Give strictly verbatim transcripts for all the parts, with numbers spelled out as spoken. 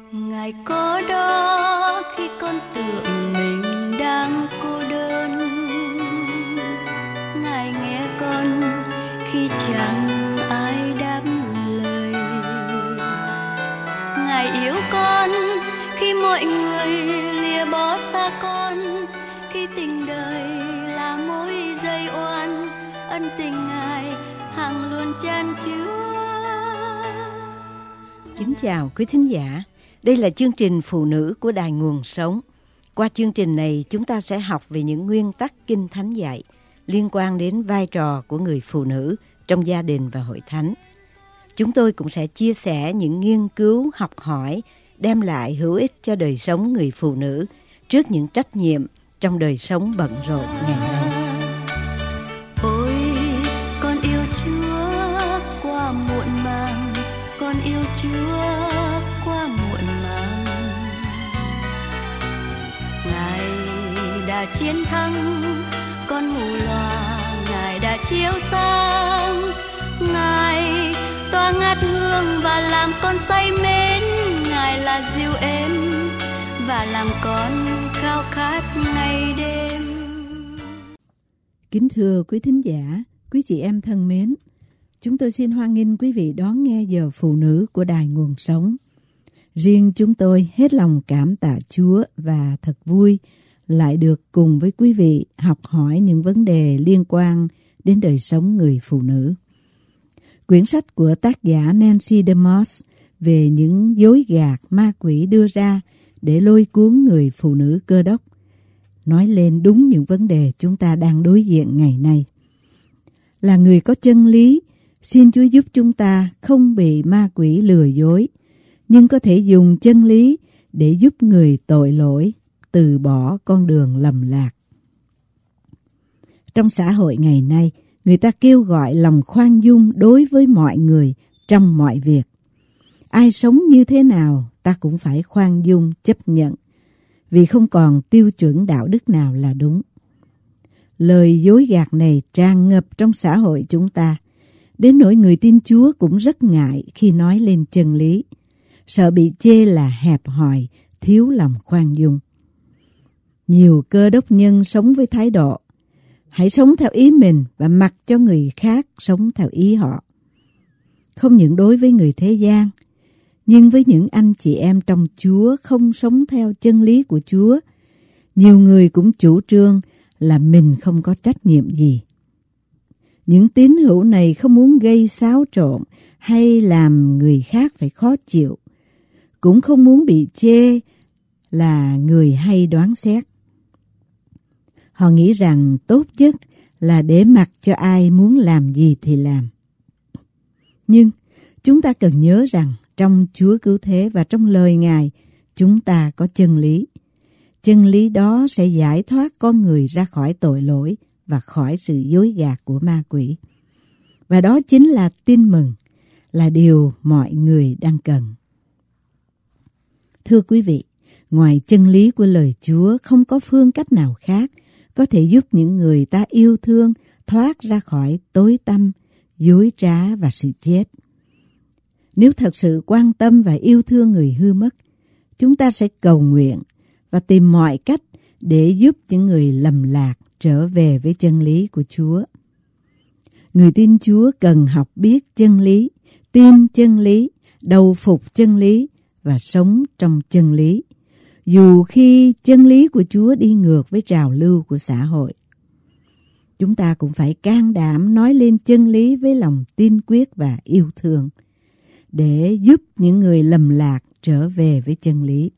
Ngài có đó khi con tưởng mình đang cô đơn, Ngài nghe con khi chẳng ai đáp lời, Ngài yêu con khi mọi người lìa bỏ xa con, khi tình đời là mối dây oan, ân tình Ngài hằng luôn chan chứa. Kính chào quý thính giả, đây là chương trình Phụ nữ của Đài Nguồn Sống. Qua chương trình này chúng ta sẽ học về những nguyên tắc Kinh Thánh dạy liên quan đến vai trò của người phụ nữ trong gia đình và hội thánh. Chúng tôi cũng sẽ chia sẻ những nghiên cứu học hỏi đem lại hữu ích cho đời sống người phụ nữ trước những trách nhiệm trong đời sống bận rộn ngày nay. Ôi, con yêu Chúa qua muộn màng, con yêu Chúa qua muộn màng. Ngài đã chiến thắng con mù loà, Ngài đã chiếu sáng, Ngài tỏa ngát hương và làm con say mến, Ngài là dịu êm và làm con khao khát ngày đêm. Kính thưa quý thính giả, quý chị em thân mến, chúng tôi xin hoan nghênh quý vị đón nghe giờ Phụ nữ của Đài Nguồn Sống. Riêng chúng tôi hết lòng cảm tạ Chúa và thật vui lại được cùng với quý vị học hỏi những vấn đề liên quan đến đời sống người phụ nữ. Quyển sách của tác giả Nancy DeMoss về những dối gạt ma quỷ đưa ra để lôi cuốn người phụ nữ Cơ Đốc nói lên đúng những vấn đề chúng ta đang đối diện ngày nay. Là người có chân lý, xin Chúa giúp chúng ta không bị ma quỷ lừa dối, nhưng có thể dùng chân lý để giúp người tội lỗi từ bỏ con đường lầm lạc. Trong xã hội ngày nay, người ta kêu gọi lòng khoan dung đối với mọi người trong mọi việc. Ai sống như thế nào, ta cũng phải khoan dung chấp nhận, vì không còn tiêu chuẩn đạo đức nào là đúng. Lời dối gạt này tràn ngập trong xã hội chúng ta, đến nỗi người tin Chúa cũng rất ngại khi nói lên chân lý, sợ bị chê là hẹp hòi, thiếu lòng khoan dung. Nhiều Cơ Đốc nhân sống với thái độ hãy sống theo ý mình và mặc cho người khác sống theo ý họ. Không những đối với người thế gian, nhưng với những anh chị em trong Chúa không sống theo chân lý của Chúa, nhiều người cũng chủ trương là mình không có trách nhiệm gì. Những tín hữu này không muốn gây xáo trộn hay làm người khác phải khó chịu, cũng không muốn bị chê là người hay đoán xét. Họ nghĩ rằng tốt nhất là để mặc cho ai muốn làm gì thì làm. Nhưng chúng ta cần nhớ rằng trong Chúa Cứu Thế và trong lời Ngài, chúng ta có chân lý. Chân lý đó sẽ giải thoát con người ra khỏi tội lỗi và khỏi sự dối gạt của ma quỷ. Và đó chính là tin mừng, là điều mọi người đang cần. Thưa quý vị, ngoài chân lý của lời Chúa, không có phương cách nào khác có thể giúp những người ta yêu thương thoát ra khỏi tối tăm, dối trá và sự chết. Nếu thật sự quan tâm và yêu thương người hư mất, chúng ta sẽ cầu nguyện và tìm mọi cách để giúp những người lầm lạc trở về với chân lý của Chúa. Người tin Chúa cần học biết chân lý, tin chân lý, đầu phục chân lý và sống trong chân lý, dù khi chân lý của Chúa đi ngược với trào lưu của xã hội. Chúng ta cũng phải can đảm nói lên chân lý với lòng tin quyết và yêu thương, để giúp những người lầm lạc trở về với chân lý.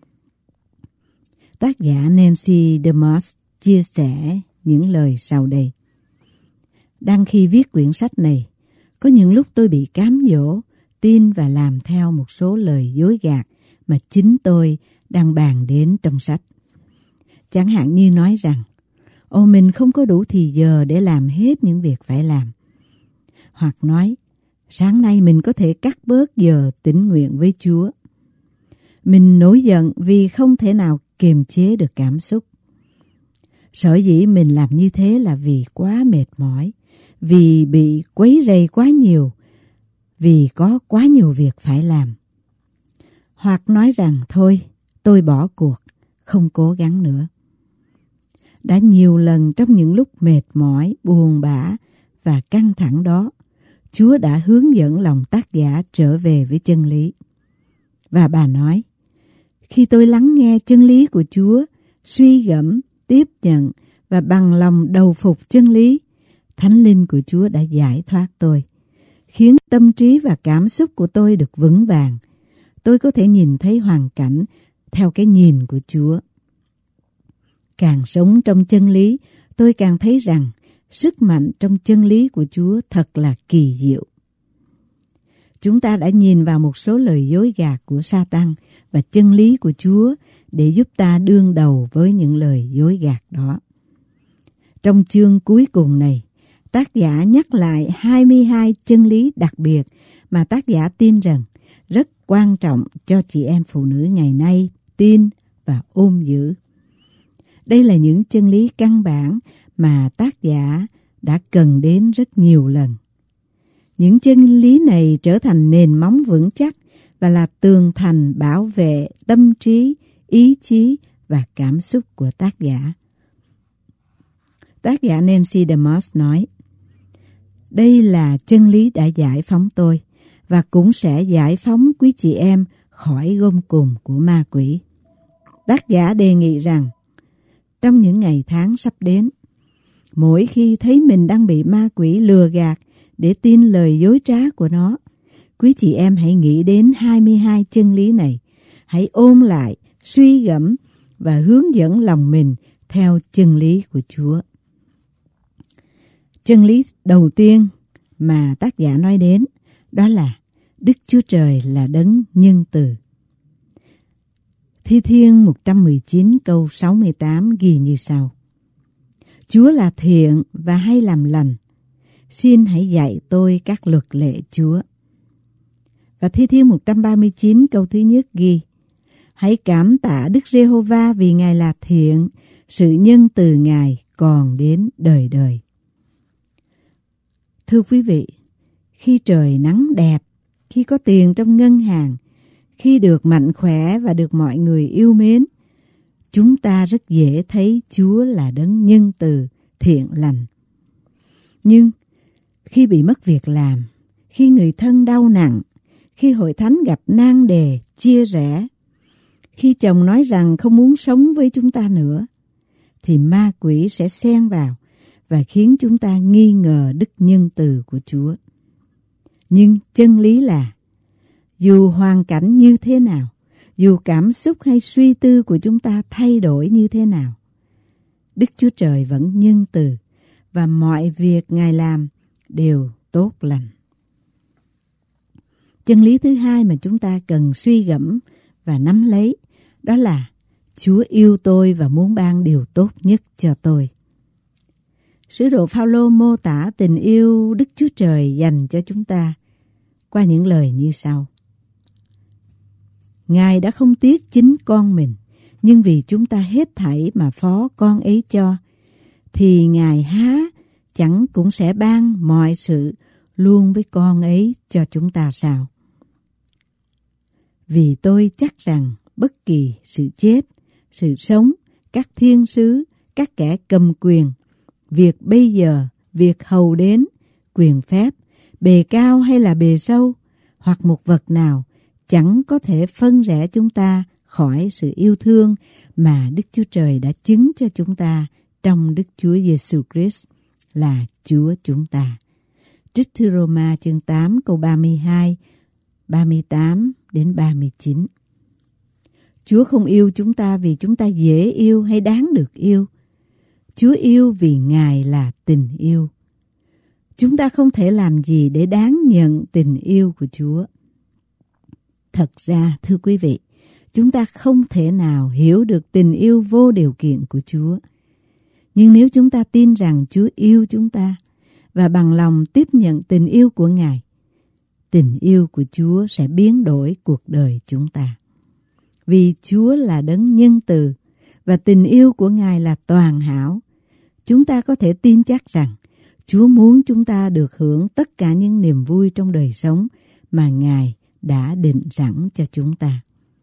Tác giả Nancy DeMoss chia sẻ những lời sau đây. Đang khi viết quyển sách này, có những lúc tôi bị cám dỗ, tin và làm theo một số lời dối gạt mà chính tôi đang bàn đến trong sách. Chẳng hạn như nói rằng, ồ mình không có đủ thì giờ để làm hết những việc phải làm. Hoặc nói, sáng nay mình có thể cắt bớt giờ tĩnh nguyện với Chúa. Mình nổi giận vì không thể nào kiềm chế được cảm xúc. Sở dĩ mình làm như thế là vì quá mệt mỏi, vì bị quấy rầy quá nhiều, vì có quá nhiều việc phải làm. hoặc nói rằng thôi, tôi bỏ cuộc, không cố gắng nữa. Đã nhiều lần trong những lúc mệt mỏi, buồn bã và căng thẳng đó, Chúa đã hướng dẫn lòng tác giả trở về với chân lý. Và bà nói, khi tôi lắng nghe chân lý của Chúa, suy gẫm, tiếp nhận và bằng lòng đầu phục chân lý, Thánh Linh của Chúa đã giải thoát tôi, khiến tâm trí và cảm xúc của tôi được vững vàng. Tôi có thể nhìn thấy hoàn cảnh theo cái nhìn của Chúa. Càng sống trong chân lý, tôi càng thấy rằng sức mạnh trong chân lý của Chúa thật là kỳ diệu. Chúng ta đã nhìn vào một số lời dối gạt của Sa-tan và chân lý của Chúa để giúp ta đương đầu với những lời dối gạt đó. Trong chương cuối cùng này, tác giả nhắc lại hai mươi hai chân lý đặc biệt mà tác giả tin rằng rất quan trọng cho chị em phụ nữ ngày nay tin và ôm giữ. Đây là những chân lý căn bản mà tác giả đã cần đến rất nhiều lần. Những chân lý này trở thành nền móng vững chắc và là tường thành bảo vệ tâm trí, ý chí và cảm xúc của tác giả. Tác giả Nancy DeMoss nói, đây là chân lý đã giải phóng tôi và cũng sẽ giải phóng quý chị em khỏi gông cùm của ma quỷ. Tác giả đề nghị rằng, trong những ngày tháng sắp đến, mỗi khi thấy mình đang bị ma quỷ lừa gạt để tin lời dối trá của nó, quý chị em hãy nghĩ đến hai mươi hai chân lý này. Hãy ôm lại, suy gẫm và hướng dẫn lòng mình theo chân lý của Chúa. Chân lý đầu tiên mà tác giả nói đến đó là Đức Chúa Trời là đấng nhân từ. Thi Thiên một trăm mười chín câu sáu mươi tám ghi như sau: Chúa là thiện và hay làm lành, xin hãy dạy tôi các luật lệ Chúa. Và Thi Thiên một trăm ba mươi chín câu thứ nhất ghi: Hãy cảm tạ Đức Giê-hô-va vì Ngài là thiện, sự nhân từ Ngài còn đến đời đời. Thưa quý vị, khi trời nắng đẹp, khi có tiền trong ngân hàng, khi được mạnh khỏe và được mọi người yêu mến, chúng ta rất dễ thấy Chúa là đấng nhân từ, thiện lành. Nhưng khi bị mất việc làm, khi người thân đau nặng, khi hội thánh gặp nan đề, chia rẽ, khi chồng nói rằng không muốn sống với chúng ta nữa, thì ma quỷ sẽ xen vào và khiến chúng ta nghi ngờ đức nhân từ của Chúa. Nhưng chân lý là, dù hoàn cảnh như thế nào, dù cảm xúc hay suy tư của chúng ta thay đổi như thế nào, Đức Chúa Trời vẫn nhân từ và mọi việc Ngài làm đều tốt lành. Chân lý thứ hai mà chúng ta cần suy gẫm và nắm lấy đó là Chúa yêu tôi và muốn ban điều tốt nhất cho tôi. Sứ đồ Phao-lô mô tả tình yêu Đức Chúa Trời dành cho chúng ta qua những lời như sau: Ngài đã không tiếc chính con mình, nhưng vì chúng ta hết thảy mà phó con ấy cho, thì Ngài há chẳng cũng sẽ ban mọi sự luôn với con ấy cho chúng ta sao? Vì tôi chắc rằng bất kỳ sự chết, sự sống, các thiên sứ, các kẻ cầm quyền, việc bây giờ, việc hầu đến, quyền phép, bề cao hay là bề sâu, hoặc một vật nào, chẳng có thể phân rẽ chúng ta khỏi sự yêu thương mà Đức Chúa Trời đã chứng cho chúng ta trong Đức Chúa Giêsu Christ là Chúa chúng ta. Trích thư Roma chương tám câu ba mươi hai, ba mươi tám đến ba mươi chín. Chúa không yêu chúng ta vì chúng ta dễ yêu hay đáng được yêu. Chúa yêu vì Ngài là tình yêu. Chúng ta không thể làm gì để đáng nhận tình yêu của Chúa. Thật ra, thưa quý vị, chúng ta không thể nào hiểu được tình yêu vô điều kiện của Chúa. Nhưng nếu chúng ta tin rằng Chúa yêu chúng ta và bằng lòng tiếp nhận tình yêu của Ngài, tình yêu của Chúa sẽ biến đổi cuộc đời chúng ta. Vì Chúa là đấng nhân từ và tình yêu của Ngài là toàn hảo, chúng ta có thể tin chắc rằng Chúa muốn chúng ta được hưởng tất cả những niềm vui trong đời sống mà Ngài đã định sẵn cho chúng ta.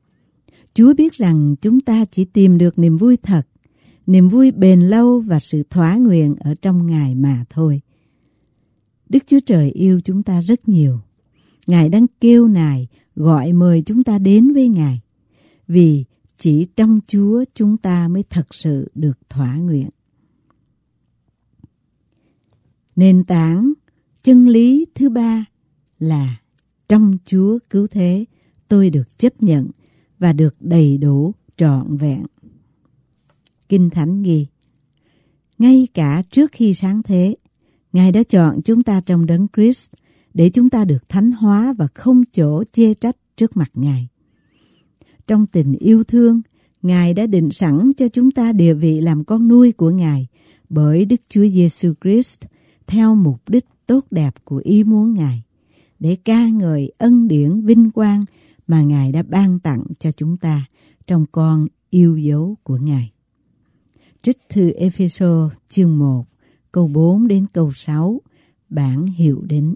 Chúa biết rằng chúng ta chỉ tìm được niềm vui thật, niềm vui bền lâu và sự thỏa nguyện ở trong Ngài mà thôi. Đức Chúa Trời yêu chúng ta rất nhiều. Ngài đang kêu nài, gọi mời chúng ta đến với Ngài. Vì chỉ trong Chúa chúng ta mới thật sự được thỏa nguyện. Nền tảng chân lý thứ ba là trong Chúa cứu thế tôi được chấp nhận và được đầy đủ trọn vẹn. Kinh Thánh ghi: ngay cả trước khi sáng thế, Ngài đã chọn chúng ta trong Đấng Christ để chúng ta được thánh hóa và không chỗ chê trách trước mặt Ngài. Trong tình yêu thương, Ngài đã định sẵn cho chúng ta địa vị làm con nuôi của Ngài bởi Đức Chúa Giêsu Christ theo mục đích tốt đẹp của ý muốn Ngài, để ca ngợi ân điển vinh quang mà Ngài đã ban tặng cho chúng ta trong con yêu dấu của Ngài. Trích thư Ê-phê-sô chương một, câu bốn đến câu sáu, bản hiệu đính.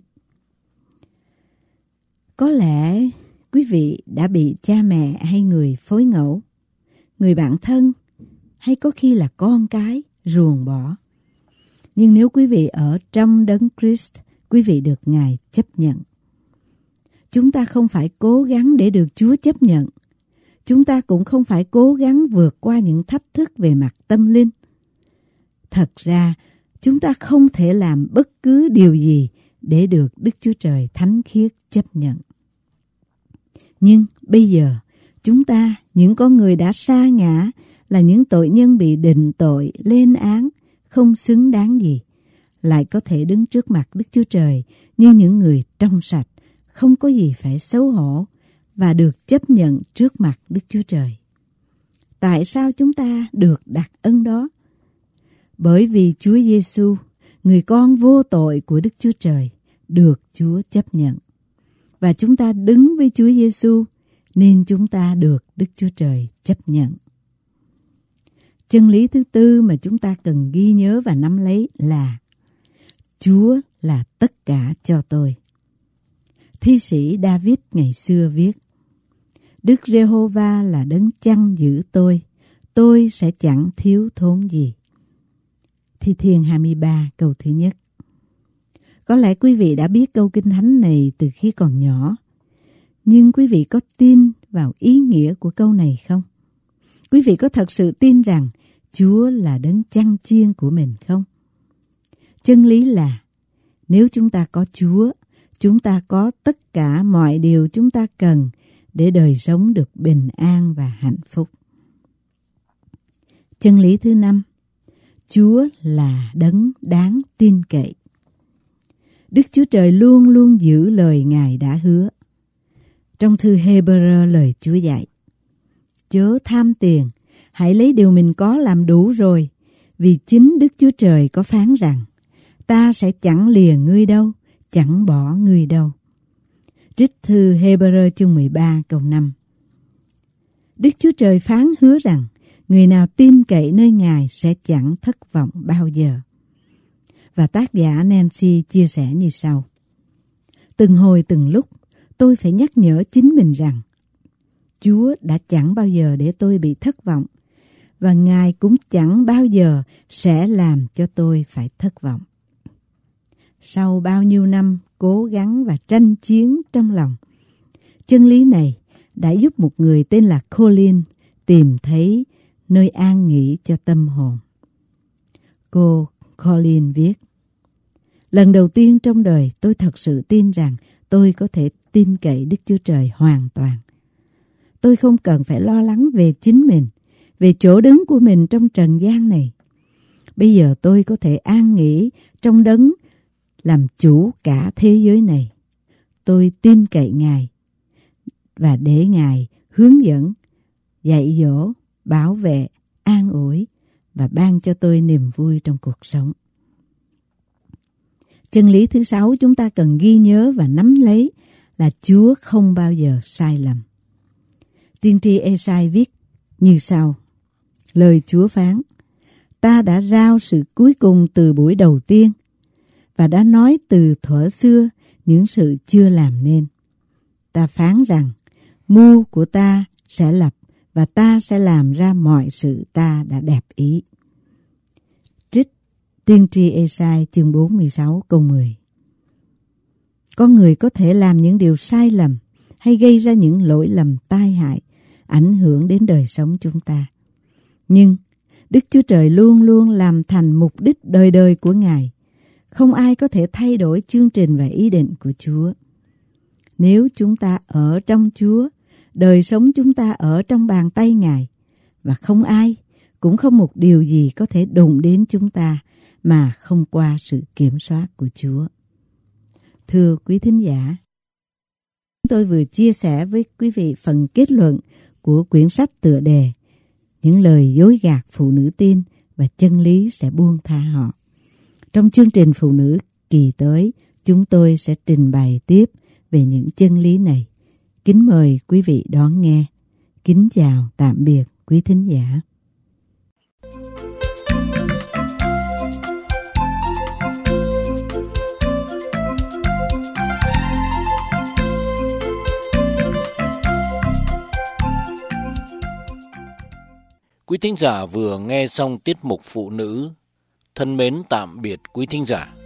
Có lẽ quý vị đã bị cha mẹ hay người phối ngẫu, người bạn thân hay có khi là con cái ruồng bỏ. Nhưng nếu quý vị ở trong Đấng Christ, quý vị được Ngài chấp nhận. Chúng ta không phải cố gắng để được Chúa chấp nhận. Chúng ta cũng không phải cố gắng vượt qua những thách thức về mặt tâm linh. Thật ra, chúng ta không thể làm bất cứ điều gì để được Đức Chúa Trời thánh khiết chấp nhận. Nhưng bây giờ, chúng ta, những con người đã sa ngã, là những tội nhân bị định tội, lên án, không xứng đáng gì, lại có thể đứng trước mặt Đức Chúa Trời như những người trong sạch, không có gì phải xấu hổ và được chấp nhận trước mặt Đức Chúa Trời. Tại sao chúng ta được đặc ân đó? Bởi vì Chúa Giêsu, người con vô tội của Đức Chúa Trời, được Chúa chấp nhận. Và chúng ta đứng với Chúa Giêsu nên chúng ta được Đức Chúa Trời chấp nhận. Chân lý thứ tư mà chúng ta cần ghi nhớ và nắm lấy là Chúa là tất cả cho tôi. Thi sĩ David ngày xưa viết: Đức Giê-hô-va là đấng chăn giữ tôi, tôi sẽ chẳng thiếu thốn gì. Thi Thiên hai mươi ba câu thứ nhất. Có lẽ quý vị đã biết câu Kinh Thánh này từ khi còn nhỏ, nhưng quý vị có tin vào ý nghĩa của câu này không? Quý vị có thật sự tin rằng Chúa là đấng chăn chiên của mình không? Chân lý là nếu chúng ta có Chúa, chúng ta có tất cả mọi điều chúng ta cần để đời sống được bình an và hạnh phúc. Chân lý thứ năm, Chúa là đấng đáng tin cậy. Đức Chúa Trời luôn luôn giữ lời Ngài đã hứa. Trong thư Hê-bơ-rơ lời Chúa dạy: chớ tham tiền, hãy lấy điều mình có làm đủ rồi, vì chính Đức Chúa Trời có phán rằng ta sẽ chẳng lìa ngươi đâu, chẳng bỏ ngươi đâu. Trích thư Hê-bơ-rơ chương mười ba câu năm. Đức Chúa Trời phán hứa rằng người nào tin cậy nơi Ngài sẽ chẳng thất vọng bao giờ. Và tác giả Nancy chia sẻ như sau: từng hồi từng lúc tôi phải nhắc nhở chính mình rằng Chúa đã chẳng bao giờ để tôi bị thất vọng, và Ngài cũng chẳng bao giờ sẽ làm cho tôi phải thất vọng. Sau bao nhiêu năm cố gắng và tranh chiến trong lòng, chân lý này đã giúp một người tên là Colin tìm thấy nơi an nghỉ cho tâm hồn. Cô Colin viết: lần đầu tiên trong đời tôi thật sự tin rằng tôi có thể tin cậy Đức Chúa Trời hoàn toàn. Tôi không cần phải lo lắng về chính mình, về chỗ đứng của mình trong trần gian này. Bây giờ tôi có thể an nghỉ trong đấng làm chủ cả thế giới này. Tôi tin cậy Ngài và để Ngài hướng dẫn, dạy dỗ, bảo vệ, an ủi và ban cho tôi niềm vui trong cuộc sống. Chân lý thứ sáu chúng ta cần ghi nhớ và nắm lấy là Chúa không bao giờ sai lầm. Tiên tri Ê-sai viết như sau: lời Chúa phán, ta đã rao sự cuối cùng từ buổi đầu tiên và đã nói từ thuở xưa những sự chưa làm nên. Ta phán rằng mưu của ta sẽ lập và ta sẽ làm ra mọi sự ta đã đẹp ý. Trích Tiên tri Ê-sai chương bốn mươi sáu câu mười. Con người có thể làm những điều sai lầm hay gây ra những lỗi lầm tai hại, ảnh hưởng đến đời sống chúng ta. Nhưng Đức Chúa Trời luôn luôn làm thành mục đích đời đời của Ngài. Không ai có thể thay đổi chương trình và ý định của Chúa. Nếu chúng ta ở trong Chúa, đời sống chúng ta ở trong bàn tay Ngài, và không ai, cũng không một điều gì có thể đụng đến chúng ta mà không qua sự kiểm soát của Chúa. Thưa quý thính giả, tôi vừa chia sẻ với quý vị phần kết luận của quyển sách tựa đề Những lời dối gạt phụ nữ tin và chân lý sẽ buông tha họ. Trong chương trình Phụ nữ kỳ tới, chúng tôi sẽ trình bày tiếp về những chân lý này. Kính mời quý vị đón nghe. Kính chào, tạm biệt quý thính giả. Quý thính giả vừa nghe xong tiết mục Phụ nữ. Thân mến tạm biệt quý thính giả.